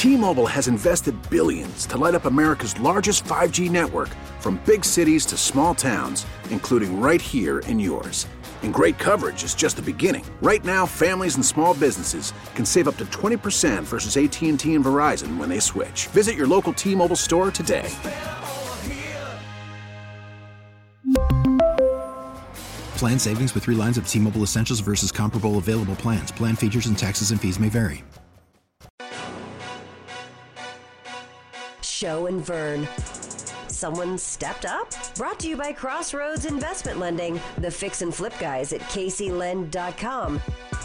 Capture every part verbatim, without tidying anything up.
T-Mobile has invested billions to light up America's largest five G network, from big cities to small towns, including right here in yours. And great coverage is just the beginning. Right now, families and small businesses can save up to twenty percent versus A T and T and Verizon when they switch. Visit your local T-Mobile store today. Plan savings with three lines of T-Mobile Essentials versus comparable available plans. Plan features and taxes and fees may vary. Show and Vern. Someone stepped up? Brought to you by Crossroads Investment Lending, the fix and flip guys at K C lend dot com.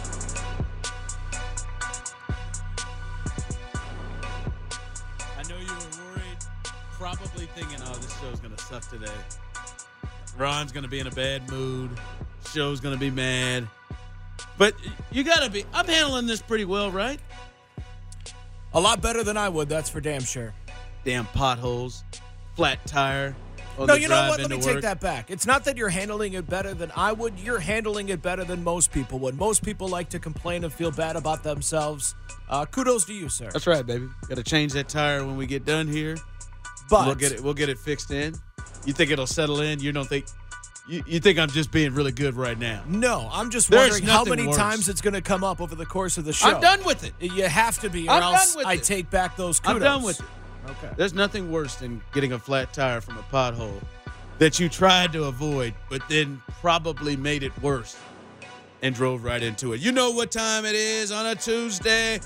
I know you were worried, probably thinking, oh, this show's going to suck today. Ron's going to be in a bad mood. Show's going to be mad. But you got to be. I'm handling this pretty well, right? A lot better than I would, that's for damn sure. Damn potholes, flat tire. No, you know what? Let me take that back. It's not that you're handling it better than I would. You're handling it better than most people would. Most people like to complain and feel bad about themselves. Uh, kudos to you, sir. That's right, baby. Got to change that tire when we get done here. But we'll get it. We'll get it fixed in. You think it'll settle in? You don't think? You, you think I'm just being really good right now? No, I'm just There's wondering how many worse. times it's going to come up over the course of the show. I'm done with it. You have to be, or I'm else done with I it. take back those kudos. I'm done with it. Okay. There's nothing worse than getting a flat tire from a pothole that you tried to avoid, but then probably made it worse and drove right into it. You know what time it is on a Tuesday.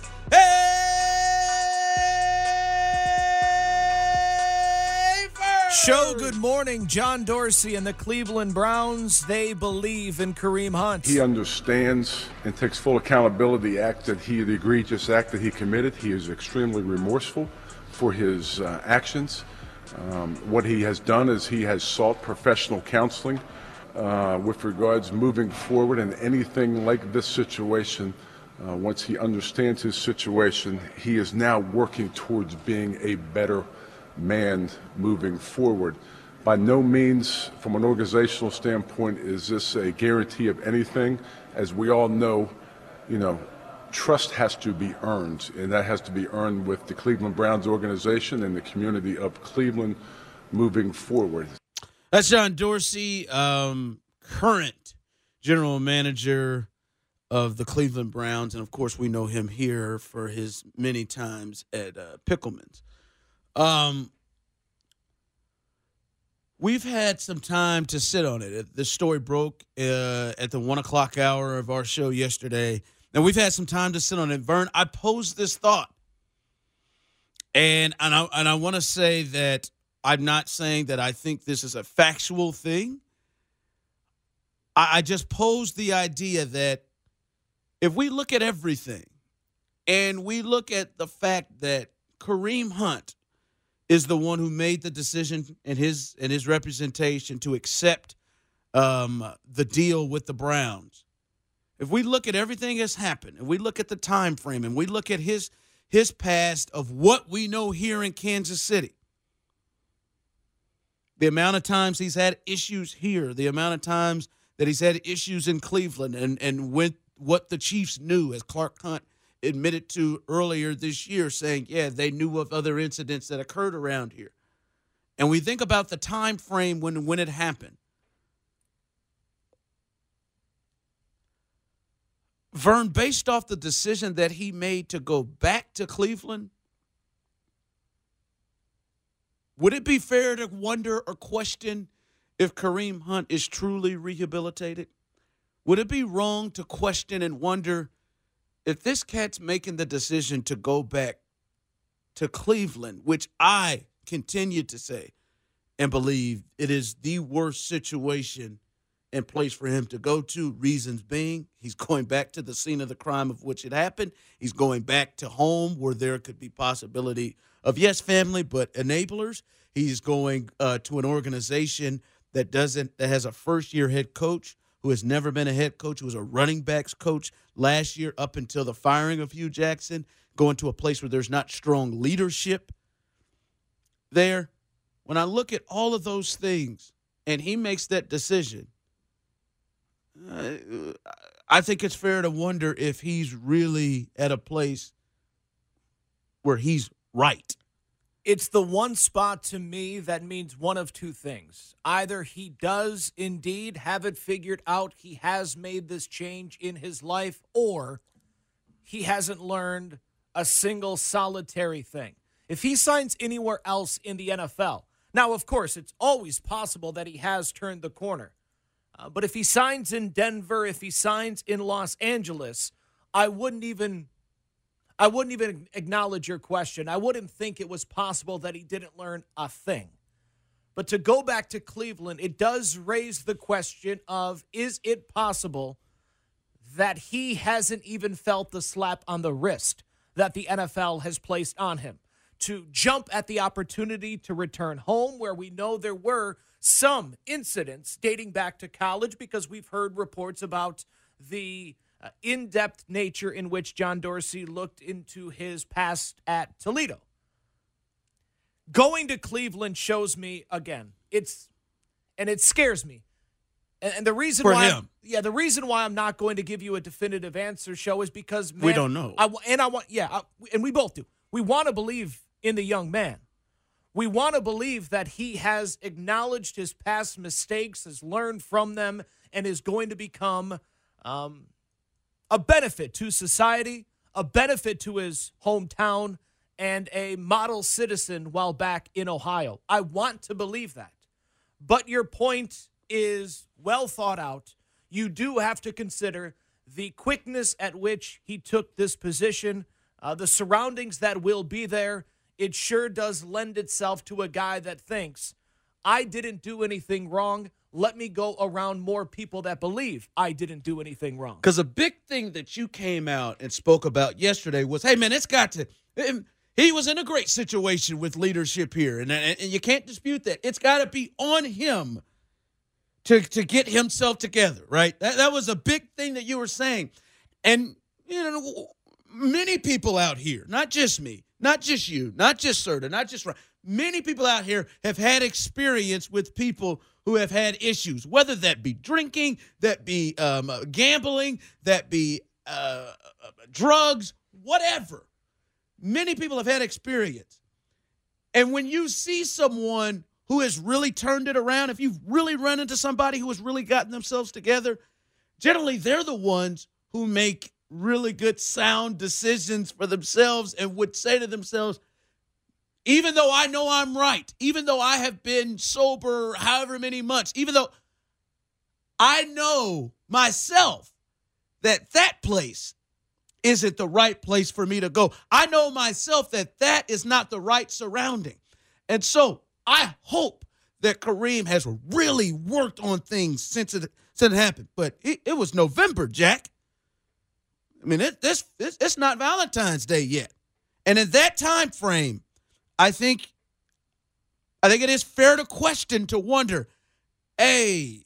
Hey, Vern! Show, good morning. John Dorsey and the Cleveland Browns, they believe in Kareem Hunt. He understands and takes full accountability of the act that he, the egregious act that he committed. He is extremely remorseful for his uh, actions. Um, what he has done is he has sought professional counseling uh, with regards moving forward in anything like this situation. Uh, once he understands his situation, he is now working towards being a better man moving forward. By no means, from an organizational standpoint, is this a guarantee of anything. As we all know, you know, trust has to be earned, and that has to be earned with the Cleveland Browns organization and the community of Cleveland moving forward. That's John Dorsey, um, current general manager of the Cleveland Browns, and of course we know him here for his many times at uh, Pickleman's. Um, we've had some time to sit on it. The story broke uh, at the one o'clock hour of our show yesterday. And we've had some time to sit on it. Vern, I posed this thought. And, and I, and I want to say that I'm not saying that I think this is a factual thing. I, I just posed the idea that if we look at everything and we look at the fact that Kareem Hunt is the one who made the decision and his, and his representation to accept um, the deal with the Browns. If we look at everything that's happened, and we look at the time frame, and we look at his his past of what we know here in Kansas City, the amount of times he's had issues here, the amount of times that he's had issues in Cleveland, and, and with what the Chiefs knew, as Clark Hunt admitted to earlier this year, saying, yeah, they knew of other incidents that occurred around here. And we think about the time frame when, when it happened. Vern, based off the decision that he made to go back to Cleveland, would it be fair to wonder or question if Kareem Hunt is truly rehabilitated? Would it be wrong to question and wonder if this cat's making the decision to go back to Cleveland, which I continue to say and believe it is the worst situation and place for him to go to, reasons being he's going back to the scene of the crime of which it happened. He's going back to home where there could be possibility of, yes, family, but enablers. He's going uh, to an organization that doesn't that has a first-year head coach who has never been a head coach, who was a running backs coach last year up until the firing of Hugh Jackson, going to a place where there's not strong leadership there. When I look at all of those things and he makes that decision, Uh, I think it's fair to wonder if he's really at a place where he's right. It's the one spot to me that means one of two things. Either he does indeed have it figured out, he has made this change in his life, or he hasn't learned a single solitary thing. If he signs anywhere else in the N F L, now, of course, it's always possible that he has turned the corner. Uh, but if he signs in Denver, if he signs in Los Angeles, I wouldn't even I wouldn't even acknowledge your question. I wouldn't think it was possible that he didn't learn a thing. But to go back to Cleveland, it does raise the question of, is it possible that he hasn't even felt the slap on the wrist that the N F L has placed on him to jump at the opportunity to return home, where we know there were some incidents dating back to college, because we've heard reports about the uh, in-depth nature in which John Dorsey looked into his past at Toledo. Going to Cleveland shows me, again, it's, and it scares me. And, and the reason For why, him. yeah, the reason why I'm not going to give you a definitive answer, show, is because, man, We don't know. I, and I want, yeah, I, and we both do. We want to believe in the young man. We want to believe that he has acknowledged his past mistakes, has learned from them, and is going to become um, a benefit to society, a benefit to his hometown, and a model citizen while back in Ohio. I want to believe that. But your point is well thought out. You do have to consider the quickness at which he took this position, uh, the surroundings that will be there. It sure does lend itself to a guy that thinks, I didn't do anything wrong. Let me go around more people that believe I didn't do anything wrong. Because a big thing that you came out and spoke about yesterday was, hey, man, it's got to – he was in a great situation with leadership here, and, and, and you can't dispute that. It's got to be on him to, to get himself together, right? That, that was a big thing that you were saying. And, you know, many people out here, not just me, not just you, not just Serta, not just Ryan, many people out here have had experience with people who have had issues, whether that be drinking, that be um, gambling, that be uh, drugs, whatever. Many people have had experience. And when you see someone who has really turned it around, if you've really run into somebody who has really gotten themselves together, generally they're the ones who make really good, sound decisions for themselves and would say to themselves, even though I know I'm right, even though I have been sober however many months, even though I know myself that that place isn't the right place for me to go. I know myself that that is not the right surrounding. And so I hope that Kareem has really worked on things since it, since it happened. But it, it was November, Jack. I mean, it, this, this it's not Valentine's Day yet. And in that time frame, I think I think it is fair to question, to wonder, hey,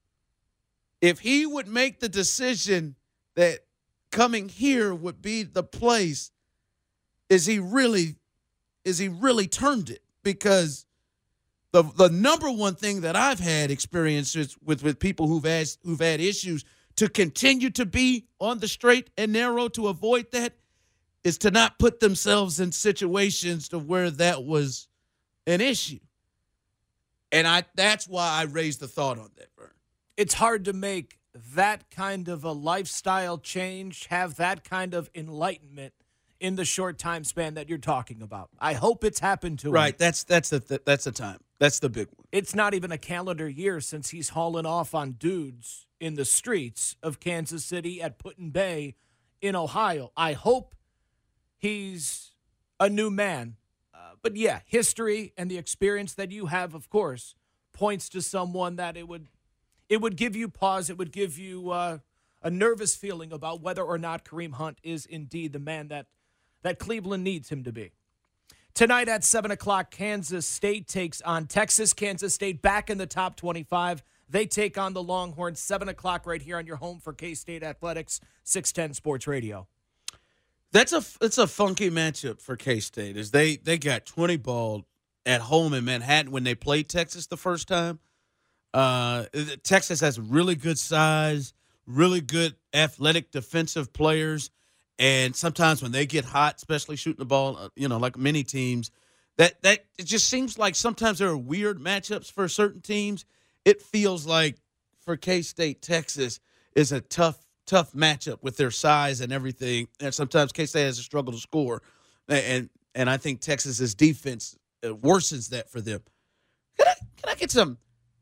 if he would make the decision that coming here would be the place, is he really is he really turned it? Because the the number one thing that I've had experiences with with people who've had who've had issues to continue to be on the straight and narrow to avoid that is to not put themselves in situations to where that was an issue. And I that's why I raised the thought on that, Vern. It's hard to make that kind of a lifestyle change, have that kind of enlightenment in the short time span that you're talking about. I hope it's happened to him. Right, that's that's the that's the time. That's the big one. It's not even a calendar year since he's hauling off on dudes in the streets of Kansas City at Put-in-Bay in Ohio. I hope he's a new man. Uh, but yeah, history and the experience that you have, of course, points to someone that it would it would give you pause. It would give you uh, a nervous feeling about whether or not Kareem Hunt is indeed the man that, that Cleveland needs him to be. Tonight at seven o'clock, Kansas State takes on Texas. Kansas State back in the top twenty-five. They take on the Longhorns, seven o'clock right here on your home for K-State Athletics, six ten Sports Radio. That's a it's a funky matchup for K-State, as they they got twenty ball at home in Manhattan when they played Texas the first time. Uh, Texas has really good size, really good athletic defensive players, And sometimes when they get hot, especially shooting the ball, uh, you know, like many teams, that that it just seems like sometimes there are weird matchups for certain teams. It feels like for K-State, Texas is a tough, tough matchup with their size and everything. And sometimes K-State has a struggle to score. And and I think Texas's defense worsens that for them. Can I, can I get some?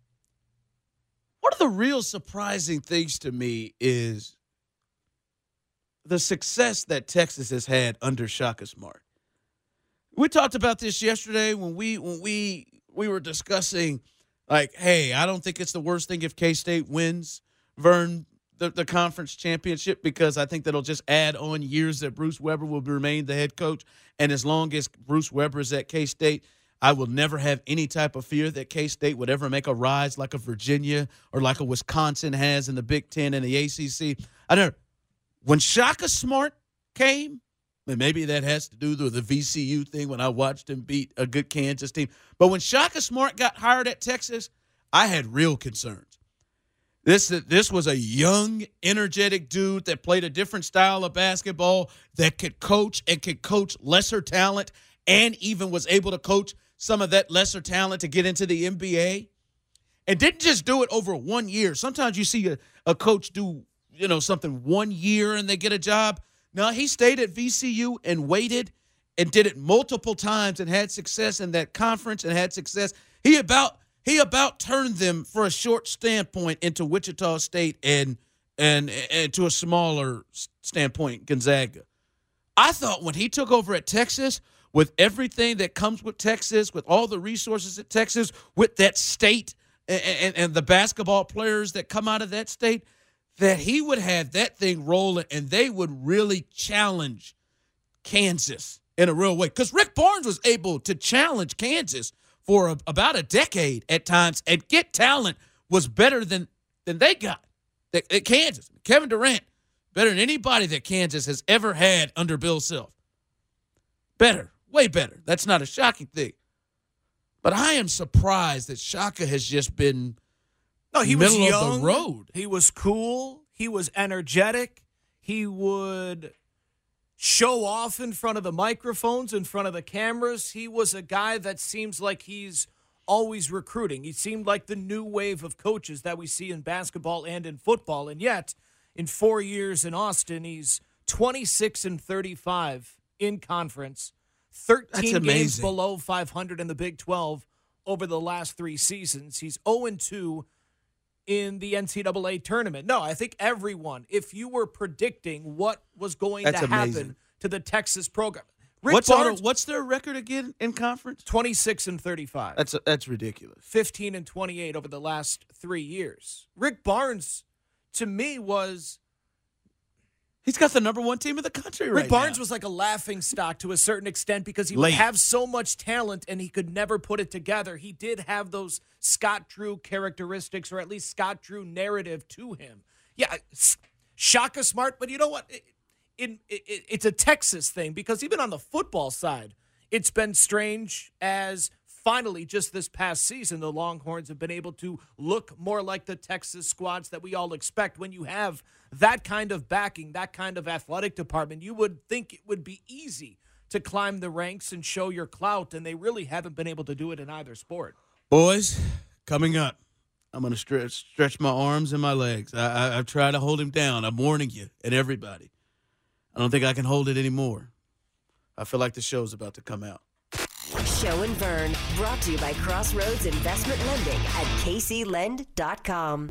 One of the real surprising things to me is the success that Texas has had under Shaka Smart. We talked about this yesterday when we when we we were discussing, like, hey, I don't think it's the worst thing if K-State wins, Vern, the, the conference championship, because I think that'll just add on years that Bruce Weber will remain the head coach. And as long as Bruce Weber is at K-State, I will never have any type of fear that K-State would ever make a rise like a Virginia or like a Wisconsin has in the Big Ten and the A C C. I don't know. When Shaka Smart came, and maybe that has to do with the V C U thing when I watched him beat a good Kansas team. But when Shaka Smart got hired at Texas, I had real concerns. This, this was a young, energetic dude that played a different style of basketball, that could coach and could coach lesser talent, and even was able to coach some of that lesser talent to get into the N B A, and didn't just do it over one year. Sometimes you see a, a coach do, you know, something one year and they get a job. No, he stayed at V C U and waited and did it multiple times and had success in that conference and had success. He about he about turned them for a short standpoint into Wichita State and and and to a smaller standpoint, Gonzaga. I thought when he took over at Texas, with everything that comes with Texas, with all the resources at Texas, with that state and, and, and the basketball players that come out of that state, that he would have that thing rolling and they would really challenge Kansas in a real way. Because Rick Barnes was able to challenge Kansas for a, about a decade at times and get talent was better than, than they got at, at Kansas. Kevin Durant, better than anybody that Kansas has ever had under Bill Self. Better. Way better. That's not a shocking thing. But I am surprised that Shaka has just been no, he middle was young, of the road. He was cool. He was energetic. He would show off in front of the microphones, in front of the cameras. He was a guy that seems like he's always recruiting. He seemed like the new wave of coaches that we see in basketball and in football. And yet, in four years in Austin, he's twenty-six and thirty-five in conference. thirteen games below five hundred in the Big twelve over the last three seasons. He's oh and two in the N C double A tournament. No, I think everyone, if you were predicting what was going That's to happen amazing. to the Texas program. Rick What's, Barnes, all, what's their record again in conference? twenty-six and thirty-five. That's that's ridiculous. fifteen and twenty-eight over the last three years. Rick Barnes, to me, was... He's got the number one team in the country right now. Rick Barnes was like a laughing stock to a certain extent because he Late. would have so much talent and he could never put it together. He did have those Scott Drew characteristics, or at least Scott Drew narrative to him. Yeah, Shaka Smart, but you know what? It, it, it, it's a Texas thing because even on the football side, it's been strange as finally just this past season, the Longhorns have been able to look more like the Texas squads that we all expect. When you have that kind of backing, that kind of athletic department, you would think it would be easy to climb the ranks and show your clout, and they really haven't been able to do it in either sport. Boys, coming up, I'm going to stretch stretch my arms and my legs. I, I, I've tried to hold him down. I'm warning you and everybody. I don't think I can hold it anymore. I feel like the show's about to come out. Show and Vern, brought to you by Crossroads Investment Lending at K C lend dot com.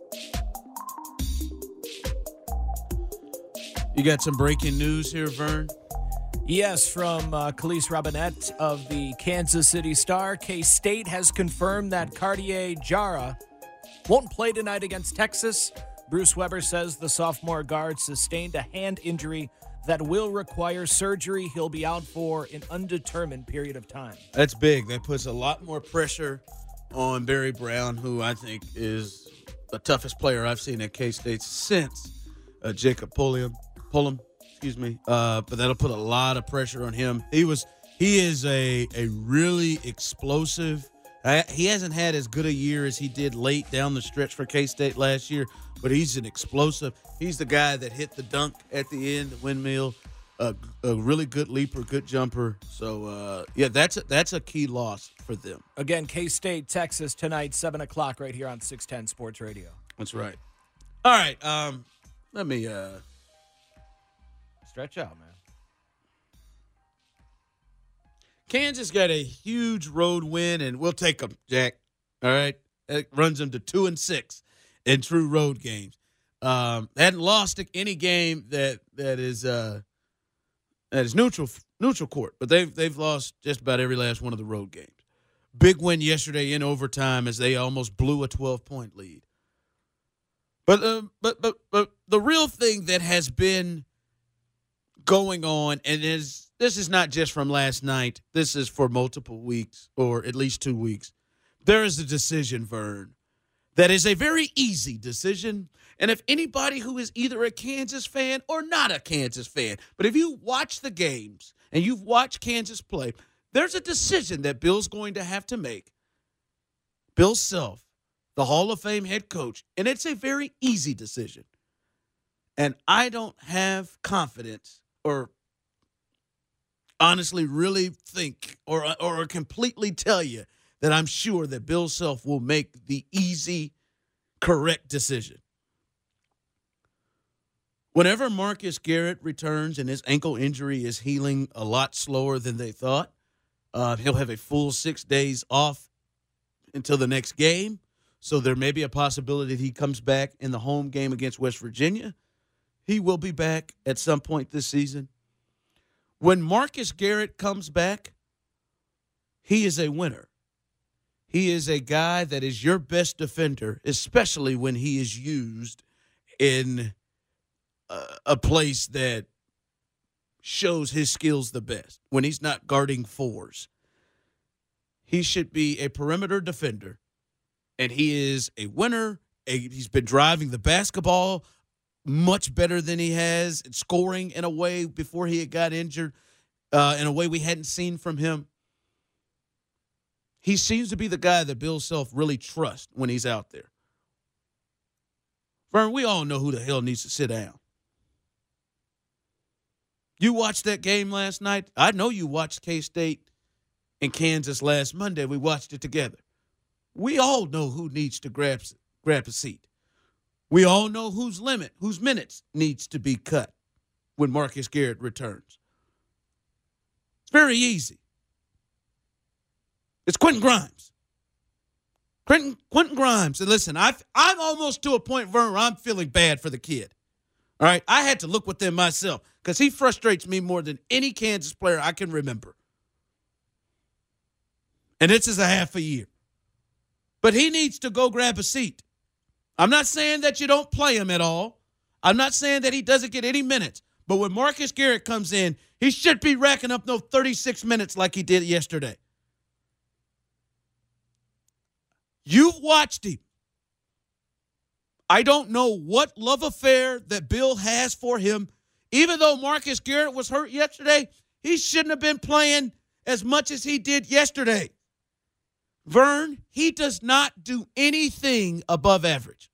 You got some breaking news here, Vern? Yes, from uh, Khalees Robinette of the Kansas City Star. K-State has confirmed that Cartier Jara won't play tonight against Texas. Bruce Weber says the sophomore guard sustained a hand injury that will require surgery. He'll be out for an undetermined period of time. That's big. That puts a lot more pressure on Barry Brown, who I think is the toughest player I've seen at K-State since uh, Jacob Pulliam. Pullum, excuse me. Uh, but that'll put a lot of pressure on him. He was, he is a a really explosive. I, he hasn't had as good a year as he did late down the stretch for K-State last year, but he's an explosive. He's the guy that hit the dunk at the end, the windmill. A, a really good leaper, good jumper. So, uh, yeah, that's a, that's a key loss for them. Again, K-State, Texas tonight, seven o'clock right here on six ten Sports Radio. That's right. All right. Um, let me uh, stretch out, man. Kansas got a huge road win, and we'll take them, Jack. All right? It runs them to two and six in true road games. Um, hadn't lost any game that that is uh, – That is neutral neutral court, but they've they've lost just about every last one of the road games. Big win yesterday in overtime as they almost blew a twelve-point lead. But uh, but but but the real thing that has been going on, and is this is not just from last night. This is for multiple weeks, or at least two weeks. There is a decision, Vern, that is a very easy decision. And if anybody who is either a Kansas fan or not a Kansas fan, but if you watch the games and you've watched Kansas play, there's a decision that Bill's going to have to make. Bill Self, the Hall of Fame head coach, and it's a very easy decision. And I don't have confidence or honestly really think or, or completely tell you that I'm sure that Bill Self will make the easy, correct decision. Whenever Marcus Garrett returns and his ankle injury is healing a lot slower than they thought, uh, he'll have a full six days off until the next game. So there may be a possibility that he comes back in the home game against West Virginia. He will be back at some point this season. When Marcus Garrett comes back, he is a winner. He is a guy that is your best defender, especially when he is used in a place that shows his skills the best, when he's not guarding fours. He should be a perimeter defender, and he is a winner. A, he's been driving the basketball much better than he has, and scoring in a way before he got injured, uh, in a way we hadn't seen from him. He seems to be the guy that Bill Self really trusts when he's out there. Vern, we all know who the hell needs to sit down. You watched that game last night. I know you watched K-State and Kansas last Monday. We watched it together. We all know who needs to grab, grab a seat. We all know whose limit, whose minutes needs to be cut when Marcus Garrett returns. It's very easy. It's Quentin Grimes. Quentin, Quentin Grimes. And listen, I've, I'm almost to a point, Vern, where I'm feeling bad for the kid. All right? I had to look within myself because he frustrates me more than any Kansas player I can remember. And this is a half a year. But he needs to go grab a seat. I'm not saying that you don't play him at all. I'm not saying that he doesn't get any minutes. But when Marcus Garrett comes in, he should be racking up no thirty-six minutes like he did yesterday. You've watched him. I don't know what love affair that Bill has for him. Even though Marcus Garrett was hurt yesterday, he shouldn't have been playing as much as he did yesterday. Vern, he does not do anything above average.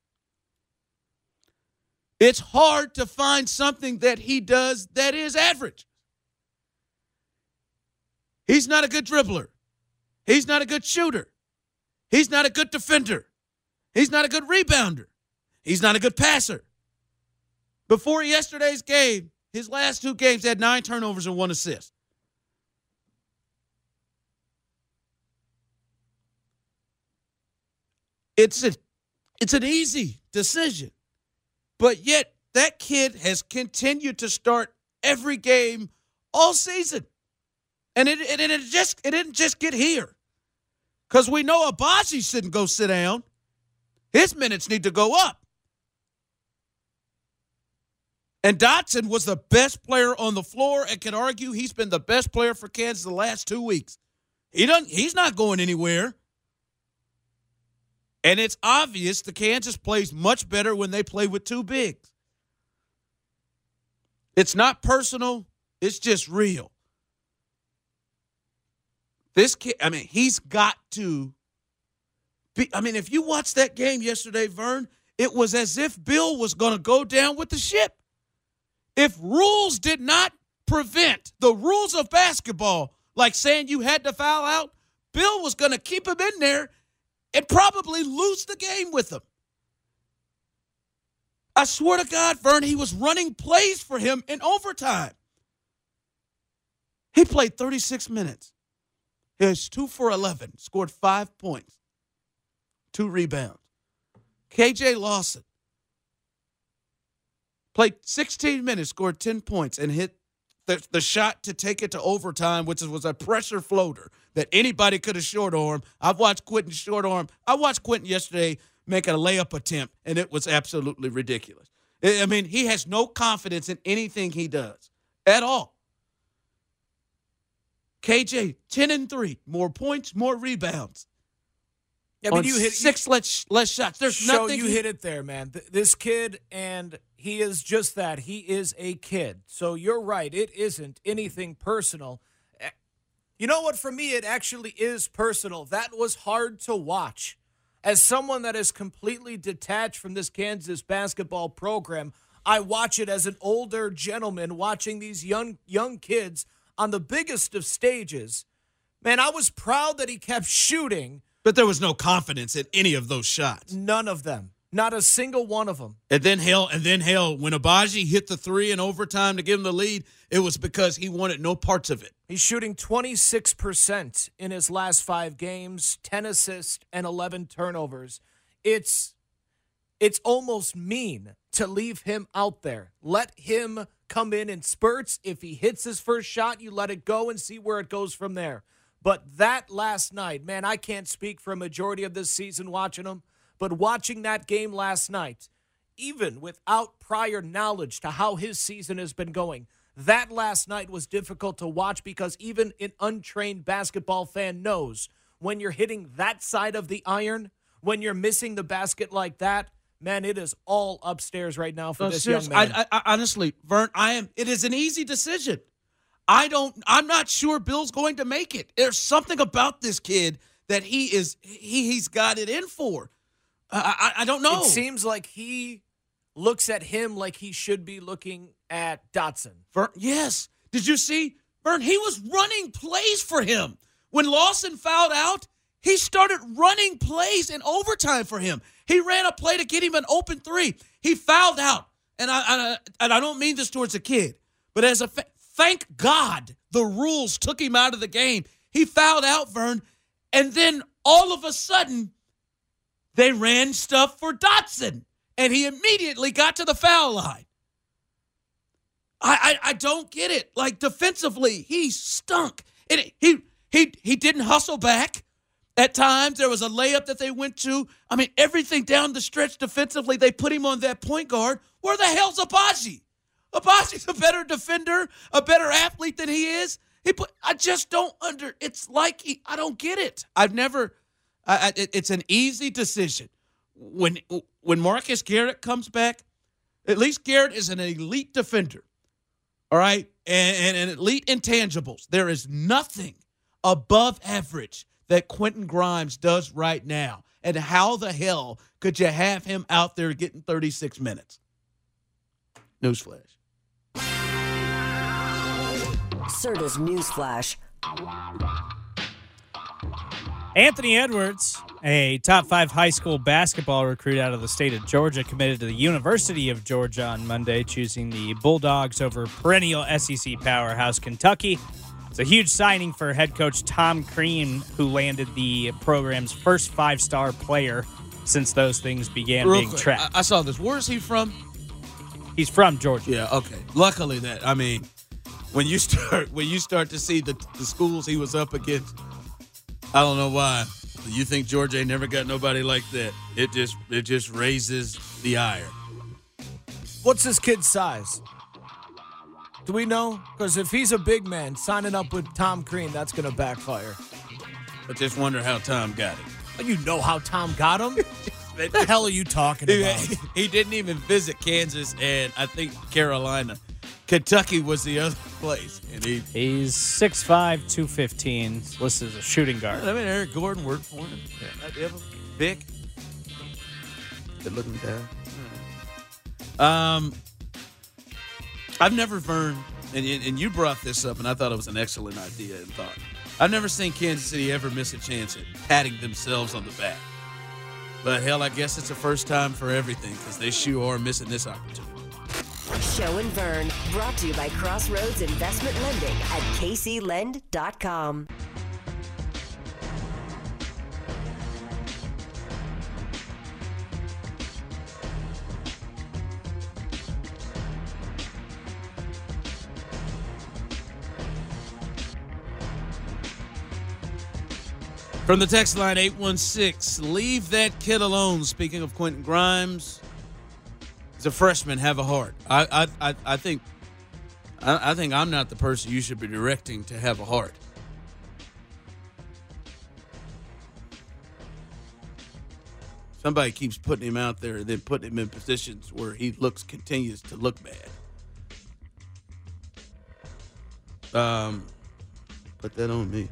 It's hard to find something that he does that is average. He's not a good dribbler. He's not a good shooter. He's not a good defender. He's not a good rebounder. He's not a good passer. Before yesterday's game, his last two games had nine turnovers and one assist. It's a, it's an easy decision. But yet, that kid has continued to start every game all season. And it, it, it, just, it didn't just get here. Because we know Abaji shouldn't go sit down. His minutes need to go up. And Dotson was the best player on the floor and can argue he's been the best player for Kansas the last two weeks. He doesn't, he's not going anywhere. And it's obvious the Kansas plays much better when they play with two bigs. It's not personal. It's just real. This kid, I mean, he's got to be. I mean, if you watched that game yesterday, Vern, it was as if Bill was going to go down with the ship. If rules did not prevent the rules of basketball, like saying you had to foul out, Bill was going to keep him in there and probably lose the game with him. I swear to God, Vern, he was running plays for him in overtime. He played thirty-six minutes. He was two for eleven, scored five points, two rebounds. K J Lawson played sixteen minutes, scored ten points, and hit the, the shot to take it to overtime, which was a pressure floater that anybody could have short armed. I've watched Quentin short arm. I watched Quentin yesterday make a layup attempt, and it was absolutely ridiculous. I mean, he has no confidence in anything he does at all. K J, ten and three, more points, more rebounds. Yeah, I mean, on you hit six you, less, less shots. There's show nothing. You he, hit it there, man. Th- this kid, and he is just that. He is a kid. So you're right. It isn't anything personal. You know what? For me, it actually is personal. That was hard to watch. As someone that is completely detached from this Kansas basketball program, I watch it as an older gentleman watching these young young kids on the biggest of stages. Man, I was proud that he kept shooting. But there was no confidence in any of those shots. None of them. Not a single one of them. And then hell, and then hell, when Agbaji hit the three in overtime to give him the lead, it was because he wanted no parts of it. He's shooting twenty-six percent in his last five games, ten assists and eleven turnovers. It's it's almost mean to leave him out there. Let him come in in spurts. If he hits his first shot, you let it go and see where it goes from there. But that last night, man, I can't speak for a majority of this season watching him, but watching that game last night, even without prior knowledge to how his season has been going, that last night was difficult to watch because even an untrained basketball fan knows when you're hitting that side of the iron, when you're missing the basket like that, man, it is all upstairs right now for No, this seriously, young man. I, I, honestly, Vern, I am. It is an easy decision. I don't. I'm not sure Bill's going to make it. There's something about this kid that he is. He he's got it in for. I I, I don't know. It seems like he looks at him like he should be looking at Dotson. Vern, yes. Did you see, Vern? He was running plays for him when Lawson fouled out. He started running plays in overtime for him. He ran a play to get him an open three. He fouled out, and I, I and I don't mean this towards a kid, but as a fa- thank God the rules took him out of the game. He fouled out, Vern, and then all of a sudden they ran stuff for Dotson, and he immediately got to the foul line. I I, I don't get it. Like defensively, he stunk. It, he he he didn't hustle back. At times, there was a layup that they went to. I mean, everything down the stretch defensively, they put him on that point guard. Where the hell's Agbaji? Agbaji's a better defender, a better athlete than he is. He put. I just don't under. It's like he, I don't get it. I've never. I, I, it, it's an easy decision. When when Marcus Garrett comes back, at least Garrett is an elite defender. All right, and, and, and elite intangibles. There is nothing above average that Quentin Grimes does right now. And how the hell could you have him out there getting thirty-six minutes? Newsflash. Serta's Newsflash. Anthony Edwards, a top five high school basketball recruit out of the state of Georgia, committed to the University of Georgia on Monday, choosing the Bulldogs over perennial S E C powerhouse Kentucky. It's a huge signing for head coach Tom Crean, who landed the program's first five-star player since those things began Real being quick, tracked. I, I saw this. Where is he from? He's from Georgia. Yeah, okay. Luckily that, I mean, when you start when you start to see the, the schools he was up against, I don't know why. You think Georgia ain't never got nobody like that. It just it just raises the ire. What's this kid's size? Do we know? Because if he's a big man, signing up with Tom Crean, that's going to backfire. I just wonder how Tom got it. You know how Tom got him? What the hell are you talking about? He didn't even visit Kansas and I think Carolina. Kentucky was the other place. And he, He's six five, two fifteen, listed as a shooting guard. I mean, Eric Gordon worked for him. Yeah. Big. They're looking down. All right. Um, I've never, Vern, and, and you brought this up, and I thought it was an excellent idea and thought. I've never seen Kansas City ever miss a chance at patting themselves on the back. But, hell, I guess it's a first time for everything because they sure are missing this opportunity. Show and Vern, brought to you by Crossroads Investment Lending at K C lend dot com. From the text line eight one six, leave that kid alone. Speaking of Quentin Grimes, he's a freshman, have a heart. I I I, I think I, I think I'm not the person you should be directing to have a heart. Somebody keeps putting him out there and then putting him in positions where he looks continues to look bad. Um, put that on me.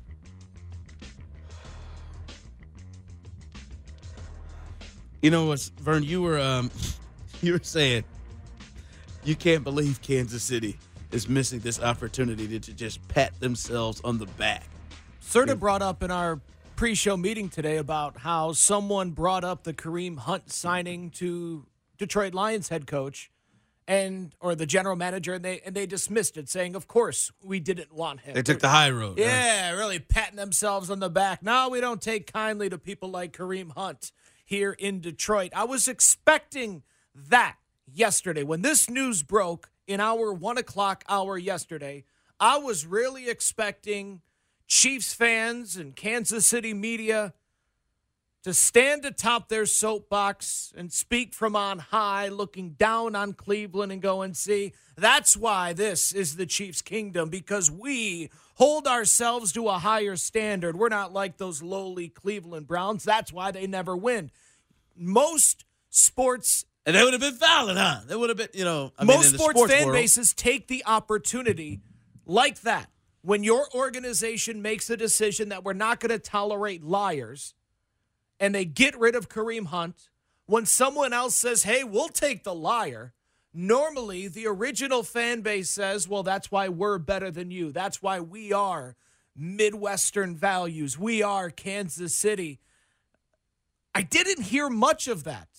You know what, Vern? You were um, you were saying you can't believe Kansas City is missing this opportunity to, to just pat themselves on the back. Serta yeah. brought up in our pre-show meeting today about how someone brought up the Kareem Hunt signing to Detroit Lions head coach and or the general manager, and they and they dismissed it, saying, "Of course, we didn't want him." They took the high road. Yeah, right? Really patting themselves on the back. No, we don't take kindly to people like Kareem Hunt here in Detroit. I was expecting that yesterday. When this news broke in our one o'clock hour yesterday, I was really expecting Chiefs fans and Kansas City media to stand atop their soapbox and speak from on high, looking down on Cleveland and go and see, that's why this is the Chiefs' kingdom, because we hold ourselves to a higher standard. We're not like those lowly Cleveland Browns. That's why they never win. Most sports... And they would have been valid, huh? They would have been, you know... I most mean, in sports, sports fan world, bases take the opportunity like that. When your organization makes a decision that we're not going to tolerate liars, and they get rid of Kareem Hunt, when someone else says, hey, we'll take the liar, normally the original fan base says, well, that's why we're better than you. That's why we are Midwestern values. We are Kansas City. I didn't hear much of that.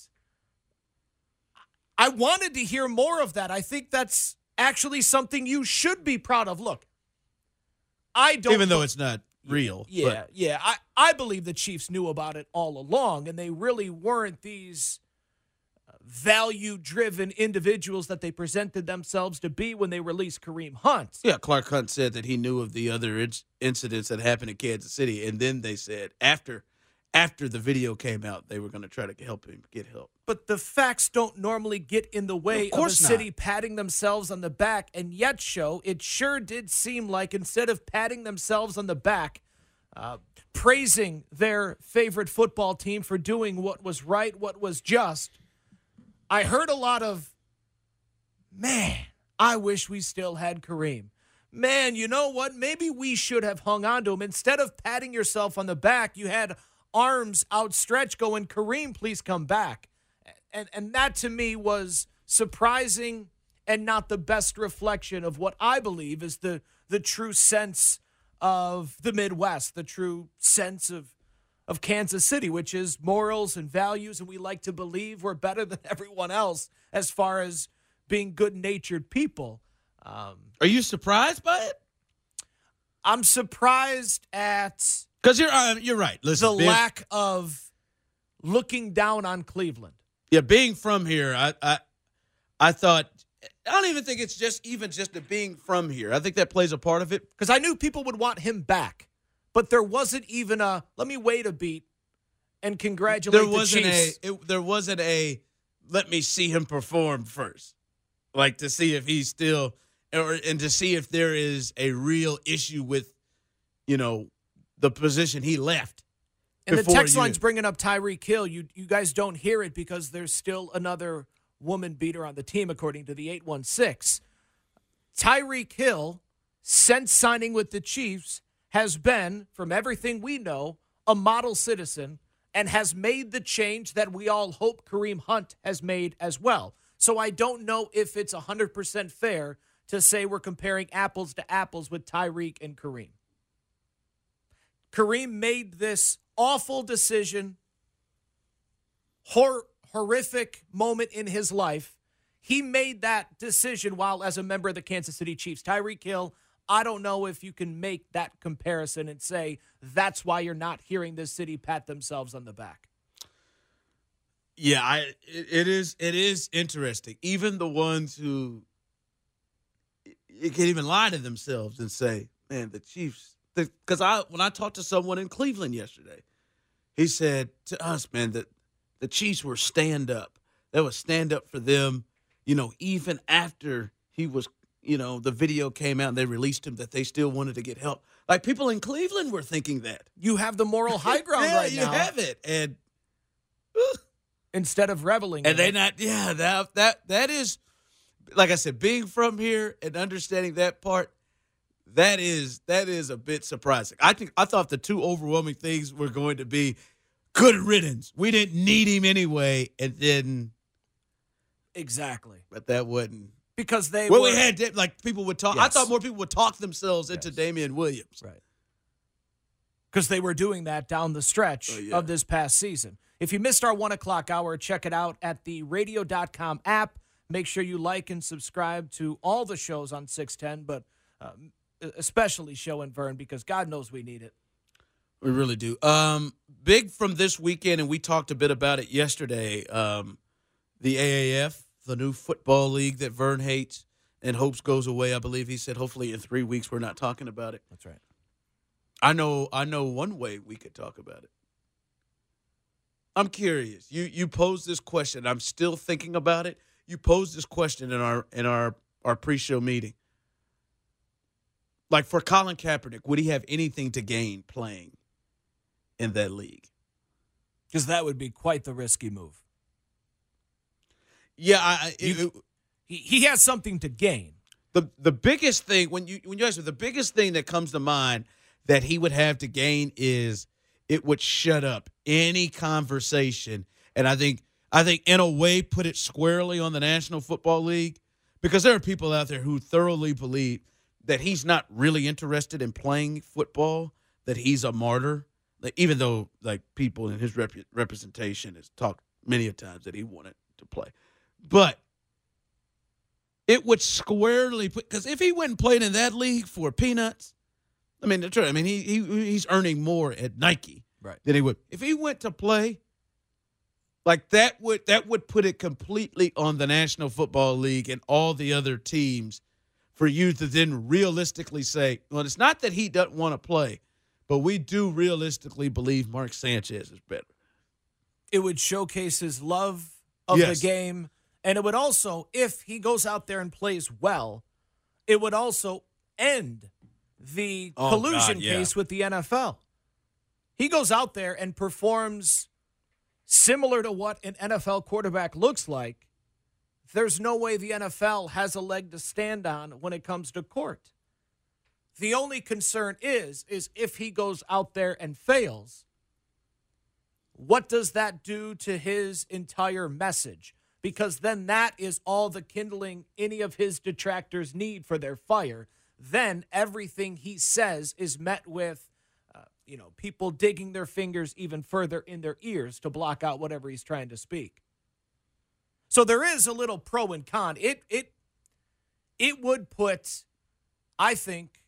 I wanted to hear more of that. I think that's actually something you should be proud of. Look, I don't... Even though it's not real. Yeah, but. yeah. I, I believe the Chiefs knew about it all along, and they really weren't these value-driven individuals that they presented themselves to be when they released Kareem Hunt. Yeah, Clark Hunt said that he knew of the other inc- incidents that happened in Kansas City, and then they said after after the video came out, they were going to try to help him get help. But the facts don't normally get in the way of, course of a not. city patting themselves on the back, and yet, show, it sure did seem like instead of patting themselves on the back, uh, praising their favorite football team for doing what was right, what was just, I heard a lot of, man, I wish we still had Kareem. Man, you know what? Maybe we should have hung on to him. Instead of patting yourself on the back, you had arms outstretched going, Kareem, please come back. And and that to me was surprising and not the best reflection of what I believe is the the true sense of the Midwest, the true sense of of Kansas City, which is morals and values, and we like to believe we're better than everyone else as far as being good-natured people. Um, Are you surprised by it? I'm surprised at because you're uh, you're right. Listen, the being, lack of looking down on Cleveland. Yeah, being from here, I, I I thought I don't even think it's just even just the being from here. I think that plays a part of it because I knew people would want him back, but there wasn't even a let me wait a beat and congratulate there wasn't the Chiefs. A, it, there wasn't a let me see him perform first, like to see if he's still or and to see if there is a real issue with, you know, the position he left. And the text you, line's bringing up Tyreek Hill. You you guys don't hear it because there's still another woman beater on the team, according to the eight one six. Tyreek Hill, since signing with the Chiefs, has been, from everything we know, a model citizen and has made the change that we all hope Kareem Hunt has made as well. So I don't know if it's one hundred percent fair to say we're comparing apples to apples with Tyreek and Kareem. Kareem made this awful decision, hor- horrific moment in his life. He made that decision while as a member of the Kansas City Chiefs. Tyreek Hill, I don't know if you can make that comparison and say that's why you're not hearing this city pat themselves on the back. Yeah, I it, it is it is interesting. Even the ones who you can't even lie to themselves and say, "Man, the Chiefs." Because I when I talked to someone in Cleveland yesterday, he said to us, "Man, that the Chiefs were stand up. They was stand up for them." You know, even after he was, you know, the video came out and they released him, that they still wanted to get help. Like people in Cleveland were thinking that. You have the moral high ground yeah, right you now. You have it, and. Uh, Instead of reveling and in they it. not yeah that that that is, like I said, being from here and understanding that part, that is that is a bit surprising. I think I thought the two overwhelming things were going to be good riddance. We didn't need him anyway, and then exactly, but that wasn't because they well were, we had like people would talk. Yes. I thought more people would talk themselves yes. into Damian Williams, right? Because they were doing that down the stretch oh, yeah. of this past season. If you missed our one o'clock hour, check it out at the radio dot com app. Make sure you like and subscribe to all the shows on six ten, but um, especially Show and Vern, because God knows we need it. We really do. Um, big from this weekend, and we talked a bit about it yesterday, um, the A A F, the new football league that Vern hates and hopes goes away. I believe he said hopefully in three weeks we're not talking about it. That's right. I know I know one way we could talk about it. I'm curious. You you posed this question. I'm still thinking about it. You posed this question in our in our, our pre-show meeting. Like for Colin Kaepernick, would he have anything to gain playing in that league? Because that would be quite the risky move. Yeah, I, it, you, he he has something to gain. The the biggest thing when you when you ask me, the biggest thing that comes to mind that he would have to gain is it would shut up any conversation, and I think I think in a way put it squarely on the National Football League, because there are people out there who thoroughly believe that he's not really interested in playing football, that he's a martyr, like, even though like people in his rep- representation has talked many a times that he wanted to play. But it would squarely put, because if he went and played in that league for peanuts, I mean, that's right. I mean, he, he he's earning more at Nike right. than he would if he went to play. Like that would that would put it completely on the National Football League and all the other teams for you to then realistically say, well, it's not that he doesn't want to play, but we do realistically believe Mark Sanchez is better. It would showcase his love of yes. the game, and it would also, if he goes out there and plays well, it would also end the oh, collusion God, yeah. case with the N F L. He goes out there and performs similar to what an N F L quarterback looks like. There's no way the N F L has a leg to stand on when it comes to court. The only concern is, is if he goes out there and fails, what does that do to his entire message? Because then that is all the kindling any of his detractors need for their fire. Then everything he says is met with, uh, you know, people digging their fingers even further in their ears to block out whatever he's trying to speak. So there is a little pro and con. It it it would put, I think,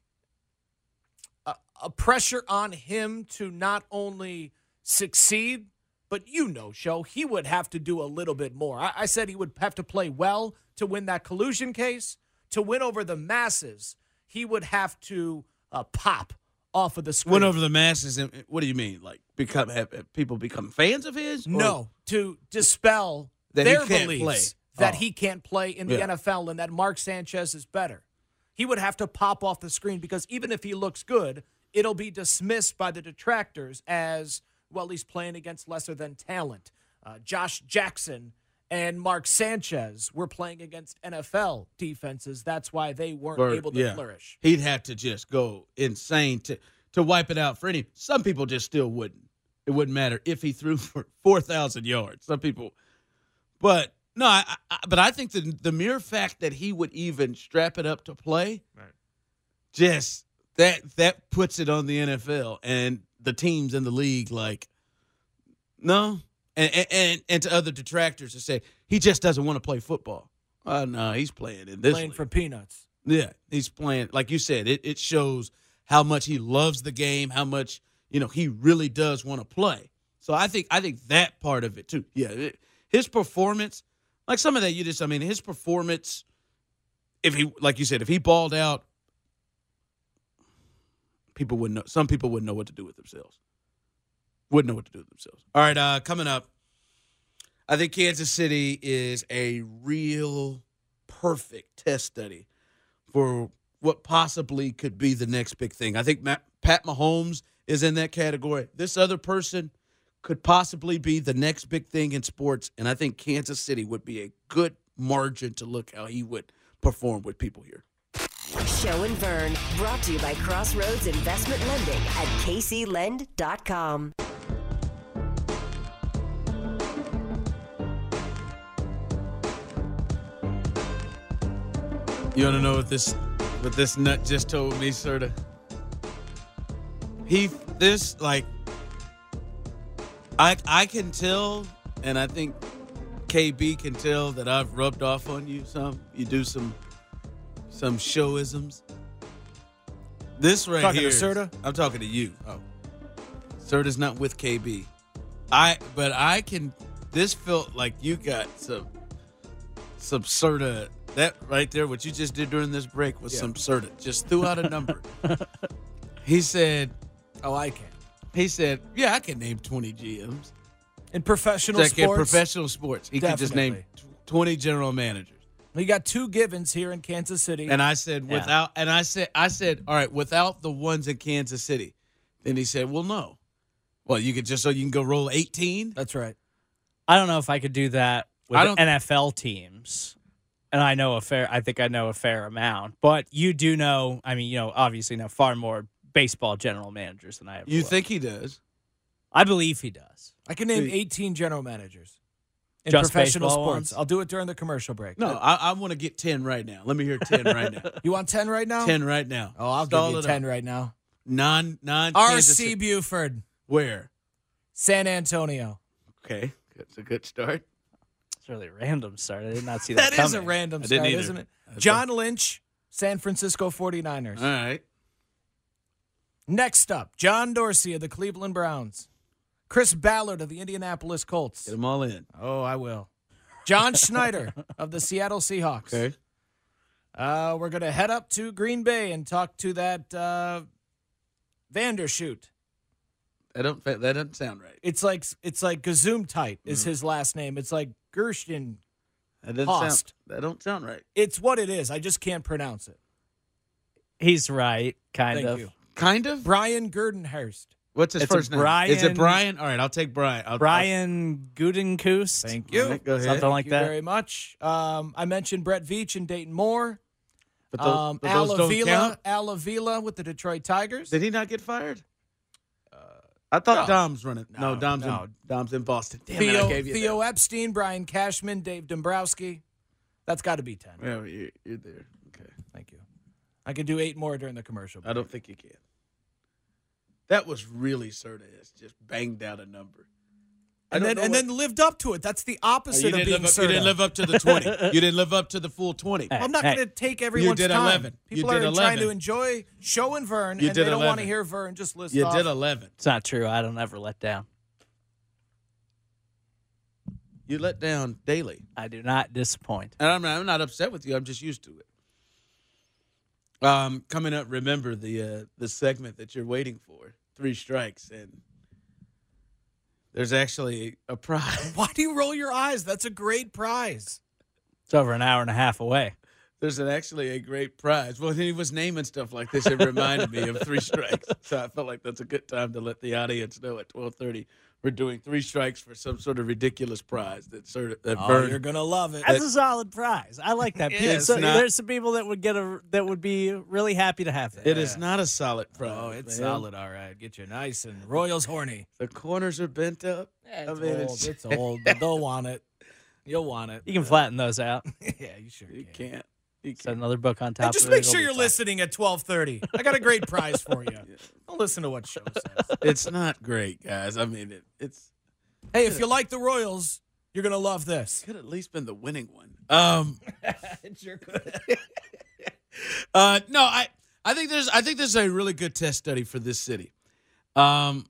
a, a pressure on him to not only succeed, but you know, Show, he would have to do a little bit more. I, I said he would have to play well to win that collusion case. To win over the masses, he would have to uh, pop off of the screen. Win over the masses, and what do you mean? Like become have, have people become fans of his? Or? No, to dispel that their he can't beliefs play. that oh. he can't play in the yeah. N F L and that Mark Sanchez is better. He would have to pop off the screen because even if he looks good, it'll be dismissed by the detractors as, well, he's playing against lesser than talent. Uh, Josh Jackson and Mark Sanchez were playing against N F L defenses. That's why they weren't Or, able to yeah. flourish. He'd have to just go insane to, to wipe it out for any. Some people just still wouldn't. It wouldn't matter if he threw for four thousand yards. Some people, but no, I, I, but I think the the mere fact that he would even strap it up to play, right. just that that puts it on the N F L and the teams in the league. Like, no, and and and to other detractors to say he just doesn't want to play football. Uh, no, he's playing in this playing league. for peanuts. Yeah, he's playing like you said. It it shows how much he loves the game, how much. You know, he really does want to play. So I think I think that part of it, too. Yeah, it, his performance, like some of that you just, I mean, his performance, if he, like you said, if he balled out, people wouldn't know. Some people wouldn't know what to do with themselves. Wouldn't know what to do with themselves. All right, uh, coming up, I think Kansas City is a real perfect test study for what possibly could be the next big thing. I think Matt, Pat Mahomes is in that category. This other person could possibly be the next big thing in sports, and I think Kansas City would be a good margin to look how he would perform with people here. Show and Vern, brought to you by Crossroads Investment Lending at K C Lend dot com. You want to know what this what this nut just told me, sort of? He, this, like, I I can tell, and I think K B can tell that I've rubbed off on you some. You do some some showisms. This right talking here. To Serta? I'm talking to you. Oh. Serta's not with K B. I, but I can, this felt like you got some, some Serta, that right there, what you just did during this break was yeah. some Serta. Just threw out a number. He said, oh, I can. He said, yeah, I can name twenty G Ms. In professional like sports? In professional sports. He Definitely. could just name twenty general managers. We got two givens here in Kansas City. And I said, yeah. without, and I said, I said, all right, without the ones in Kansas City. Then he said, well, no. Well, you could just, so you can go roll eighteen? That's right. I don't know if I could do that with N F L teams. And I know a fair, I think I know a fair amount. But you do know, I mean, you know, obviously know far more baseball general managers than I have. You will. Think he does? I believe he does. I can name eighteen general managers in Just professional sports. Ones? I'll do it during the commercial break. No, I, I want to get ten right now. Let me hear ten right now. You want ten right now? ten right now. Oh, I'll Stall give you ten up. right now. Non, non. R C Buford. Where? San Antonio. Okay, that's a good start. It's a really random start. I did not see that That coming. is a random start, isn't it? John Lynch, San Francisco forty-niners. All right. Next up, John Dorsey of the Cleveland Browns. Chris Ballard of the Indianapolis Colts. Get them all in. Oh, I will. John Schneider of the Seattle Seahawks. Okay. Uh, we're going to head up to Green Bay and talk to that uh, Vandershoot. That don't that doesn't sound right. It's like it's like Gesundheit is mm-hmm. his last name. It's like Gersten. That doesn't sound. That don't sound right. It's what it is. I just can't pronounce it. He's right, kind Thank of. You. Kind of. Brian Gurdenhurst. What's his it's first name? Brian, is it Brian? All right, I'll take Brian. I'll, Brian Gutenkust. Thank you. Right, go ahead. Something like Thank that. You very much. Um, I mentioned Brett Veach and Dayton Moore. But those, um, but those Al don't Avila, count? Al Avila with the Detroit Tigers. Did he not get fired? Uh, I thought no. Dom's running. No, No, Dom's no. in Dom's in Boston. Damn Theo, it, I gave you Theo that. Epstein, Brian Cashman, Dave Dombrowski. That's got to be ten. Well, you're, you're there. Okay. Thank you. I can do eight more during the commercial break. I don't think you can. That was really Serta. Just banged out a number. And then and then lived up to it. That's the opposite you of being up, Serta. You didn't live up to the twenty. You didn't live up to the full twenty. Well, I'm not Hey, going to take everyone's you did time. eleven. People you did are eleven. trying to enjoy Show and Vern, You and did they don't want to eleven. hear Vern just list You off. did eleven. It's not true. I don't ever let down. You let down daily. I do not disappoint. And I'm not, I'm not upset with you. I'm just used to it. Um, coming up, remember the uh, the segment that you're waiting for, Three Strikes, and there's actually a prize. Why do you roll your eyes? That's a great prize. It's over an hour and a half away. There's an, actually a great prize. Well, he was naming stuff like this. It reminded me of Three Strikes. So I felt like that's a good time to let the audience know at twelve thirty We're doing three strikes for some sort of ridiculous prize that sort of that Oh, Vern- you're gonna love it. That's a solid prize. I like that. It is So not- there's some people that would get a that would be really happy to have that. It is not a solid prize. Oh, it's man. solid. All right, get you nice and Royals horny. The corners are bent up. It's I mean, old. it's- It's, old, but they'll want it. You'll want it. You can flatten those out. Yeah, you sure You can. can't. You Set can't. another book on top. And just of it. make It'll sure be you're fine. listening at twelve thirty. I got a great prize for you. Don't listen to what show says. It's not great, guys. I mean, it, it's Hey, if you like the Royals, you're gonna love this. could at least been the winning one. Um, It sure could. uh, no, I, I think there's, I think there's a really good test study for this city. Um,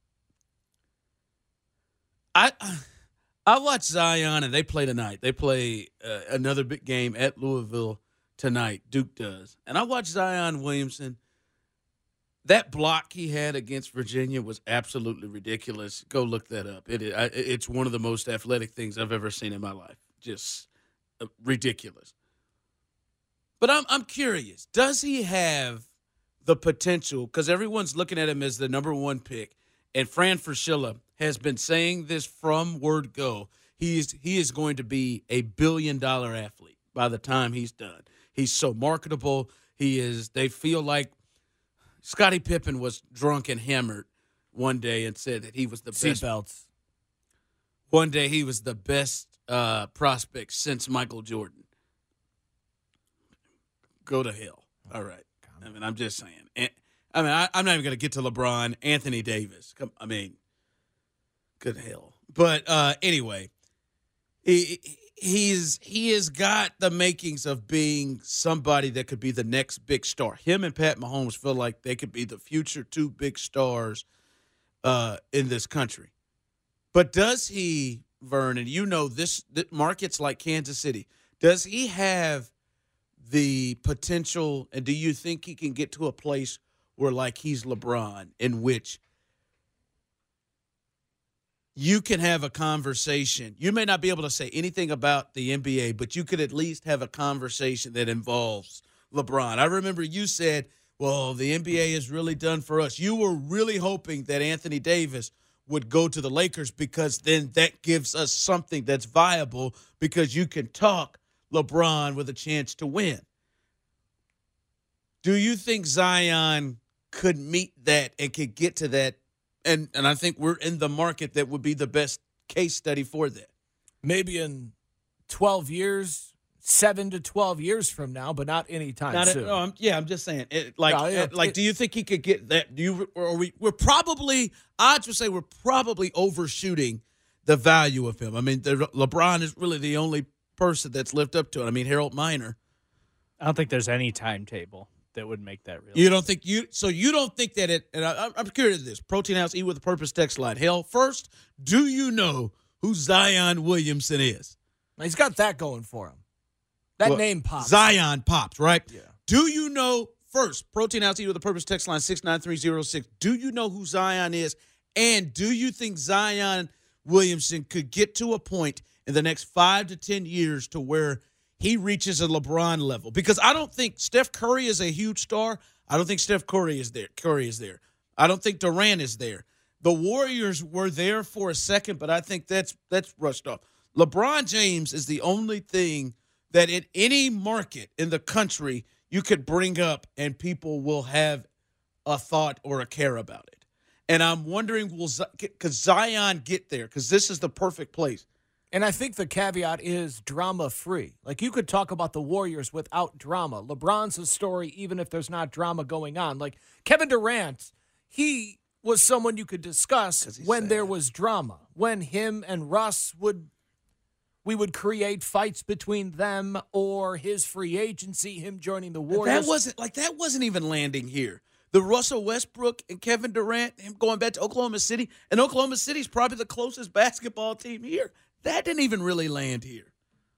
I, I watched Zion and they play tonight. They play uh, another big game at Louisville tonight. Duke does, and I watched Zion Williamson. That block he had against Virginia was absolutely ridiculous. Go look that up. It, I, it's one of the most athletic things I've ever seen in my life. Just uh, ridiculous. But I'm I'm curious. Does he have the potential? Because everyone's looking at him as the number one pick, and Fran Fraschilla has been saying this from word go. He is he is going to be a billion dollar athlete by the time he's done. He's so marketable. He is. They feel like Scottie Pippen was drunk and hammered one day and said that he was the best. Seatbelts. One day he was the best uh, prospect since Michael Jordan. Go to hell. All right. I mean, I'm just saying. And, I mean, I, I'm not even going to get to LeBron. Anthony Davis. Come, I mean, good hell. But uh, anyway, he he's he has got the makings of being somebody that could be the next big star. Him and Pat Mahomes feel like they could be the future two big stars uh, in this country. But does he, Vernon, you know this, this markets like Kansas City, does he have the potential, and do you think he can get to a place where like he's LeBron, in which you can have a conversation? You may not be able to say anything about the N B A, but you could at least have a conversation that involves LeBron. I remember you said, well, the N B A is really done for us. You were really hoping that Anthony Davis would go to the Lakers because then that gives us something that's viable because you can talk LeBron with a chance to win. Do you think Zion could meet that and could get to that? And and I think we're in the market that would be the best case study for that. Maybe in twelve years, seven to twelve years from now, but not anytime Not soon. a, no, I'm, yeah, I'm just saying. It, like, No, yeah, it- like, it- do you think he could get that? Do you? Or we? We're probably. Odds would say we're probably overshooting the value of him. I mean, the, LeBron is really the only person that's lived up to it. I mean, Harold Miner. I don't think there's any timetable that would make that real. You don't think you? So you don't think that it? And I, I'm curious of this. Protein House Eat with a Purpose text line. Hell, first, do you know who Zion Williamson is? He's got that going for him. That Well, name pops. Zion pops, right? Yeah. Do you know, first, Protein House Eat with a Purpose text line six nine three zero six. Do you know who Zion is? And do you think Zion Williamson could get to a point in the next five to ten years to where he reaches a LeBron level? Because I don't think Steph Curry is a huge star. I don't think Steph Curry is there. Curry is there. I don't think Durant is there. The Warriors were there for a second, but I think that's that's rushed off. LeBron James is the only thing that in any market in the country you could bring up and people will have a thought or a care about it. And I'm wondering, will could Zion get there? Because this is the perfect place. And I think the caveat is drama-free. Like, you could talk about the Warriors without drama. LeBron's a story even if there's not drama going on. Like, Kevin Durant, he was someone you could discuss when sad. there was drama. When him and Russ would, we would create fights between them, or his free agency, him joining the Warriors. That wasn't like that wasn't even landing here. The Russell Westbrook and Kevin Durant, him going back to Oklahoma City, and Oklahoma City's probably the closest basketball team here. That didn't even really land here.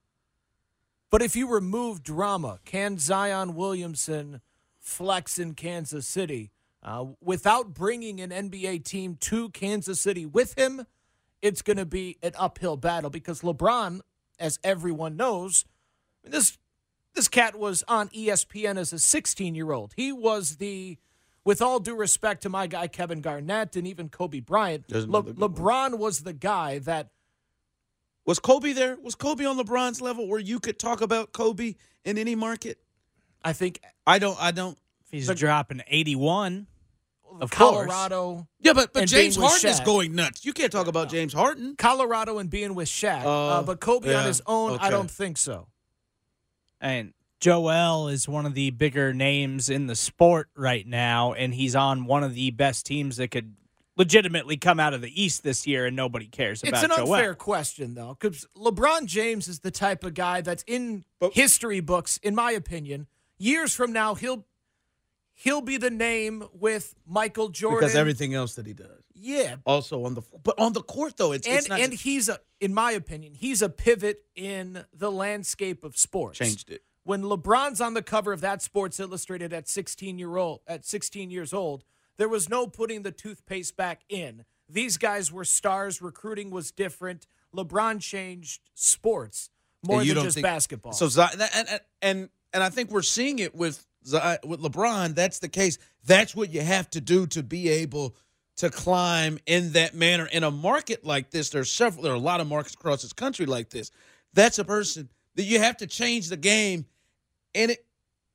But if you remove drama, can Zion Williamson flex in Kansas City uh, without bringing an N B A team to Kansas City with him? It's going to be an uphill battle because LeBron, as everyone knows, this this cat was on E S P N as a sixteen-year-old. He was the with all due respect to my guy Kevin Garnett and even Kobe Bryant, Le- LeBron was the guy that. Was Kobe there? Was Kobe on LeBron's level where you could talk about Kobe in any market? I think. I don't. I don't. He's the, dropping eighty-one. Of Colorado. Course. Yeah, but, but James Harden is going nuts. You can't talk about James Harden. Colorado and being with Shaq. Uh, uh, but Kobe yeah, on his own, okay. I don't think so. And Joel is one of the bigger names in the sport right now, and he's on one of the best teams that could legitimately come out of the East this year, and nobody cares about Joel. It's an unfair question, though, because LeBron James is the type of guy that's in but, history books, in my opinion. Years from now, he'll he'll be the name with Michael Jordan. Because everything else that he does. Yeah. Also on the but on the court, though, it's, and, it's not. And he's, a, in my opinion, he's a pivot in the landscape of sports. Changed it. When LeBron's on the cover of that Sports Illustrated at sixteen year old at sixteen years old, there was no putting the toothpaste back in. These guys were stars. Recruiting was different. LeBron changed sports more than just think, basketball. So and and and I think we're seeing it with with LeBron. That's the case. That's what you have to do to be able to climb in that manner in a market like this. There's several. There are a lot of markets across this country like this. That's a person that you have to change the game, and it.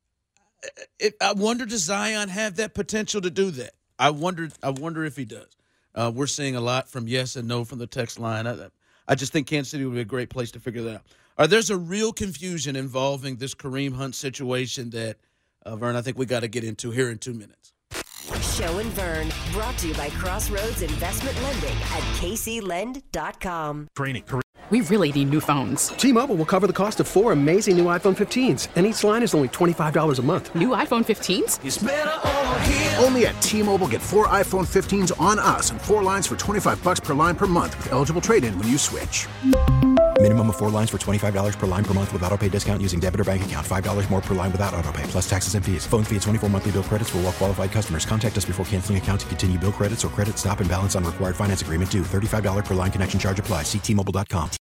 It, I wonder, does Zion have that potential to do that? I wonder. I wonder if he does. Uh, we're seeing a lot from yes and no from the text line. I, I just think Kansas City would be a great place to figure that out. All right, there's a real confusion involving this Kareem Hunt situation that, uh, Vern, I think we got to get into here in two minutes. Show and Vern, brought to you by Crossroads Investment Lending at K C Lend dot com. Training. We really need new phones. T-Mobile will cover the cost of four amazing new iPhone fifteens, and each line is only twenty-five dollars a month. New iPhone fifteens? It's better over here. Only at T-Mobile, get four iPhone fifteens on us and four lines for twenty-five dollars per line per month with eligible trade-in when you switch. Minimum of four lines for twenty-five dollars per line per month with autopay discount using debit or bank account. five dollars more per line without autopay, plus taxes and fees. Phone fee at twenty-four monthly bill credits for well-qualified customers. Contact us before canceling account to continue bill credits or credit stop and balance on required finance agreement due. thirty-five dollars per line connection charge applies. See T Mobile dot com.